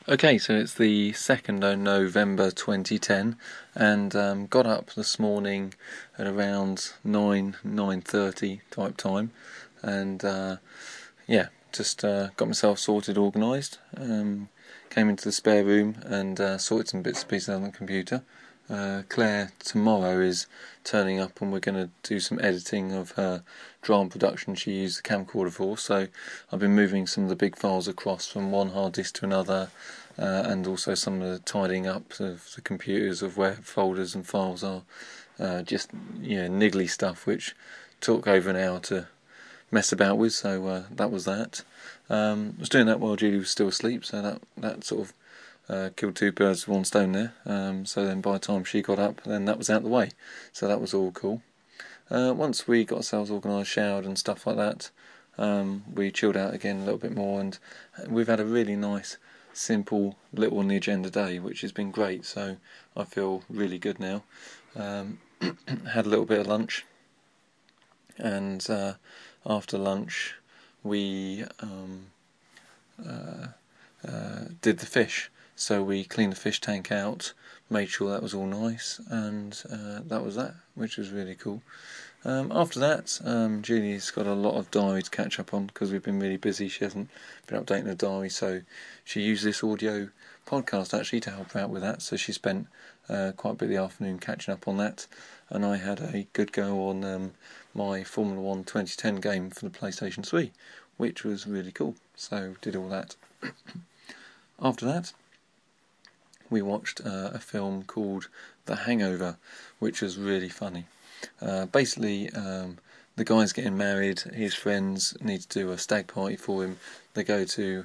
Okay, so it's the 2nd of November 2010, and got up this morning at around 9:30 type time, and just got myself sorted, organised, came into the spare room and sorted some bits and pieces on the computer. Claire tomorrow is turning up and we're going to do some editing of her drama production she used the camcorder for, so I've been moving some of the big files across from one hard disk to another, and also some of the tidying up of the computers of where folders and files are, just niggly stuff which took over an hour to mess about with, so that was that. I was doing that while Julie was still asleep, so that sort of killed two birds with one stone there. So then by the time she got up, then that was out the way. So that was all cool. Once we got ourselves organised, showered and stuff like that, we chilled out again a little bit more, and we've had a really nice, simple, little on the agenda day, which has been great. So I feel really good now. Had a little bit of lunch, and after lunch we did the fish. So we cleaned the fish tank out, made sure that was all nice, and that was that, which was really cool. After that, Julie's got a lot of diary to catch up on because we've been really busy. She hasn't been updating her diary, so she used this audio podcast actually to help her out with that. So she spent quite a bit of the afternoon catching up on that, and I had a good go on my Formula 1 2010 game for the PlayStation 3, which was really cool. So did all that. After that, we watched a film called The Hangover, which was really funny. Basically, the guy's getting married, his friends need to do a stag party for him. They go to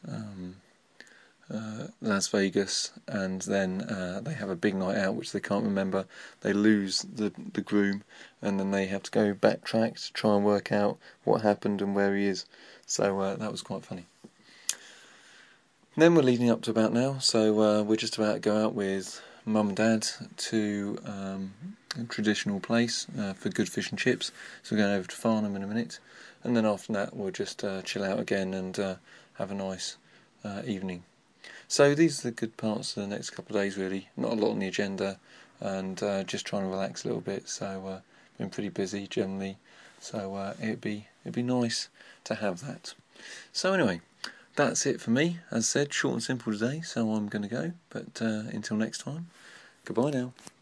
Las Vegas, and then they have a big night out which they can't remember. They lose the groom, and then they have to go backtrack to try and work out what happened and where he is. So that was quite funny. Then we're leading up to about now, so we're just about to go out with Mum and Dad to a traditional place for good fish and chips. So we're going over to Farnham in a minute, and then after that we'll just chill out again and have a nice evening. So these are the good parts of the next couple of days really. Not a lot on the agenda, and just trying to relax a little bit, so been pretty busy generally, so it'd be nice to have that. So anyway, that's it for me. As I said, short and simple today, so I'm going to go. But until next time, goodbye now.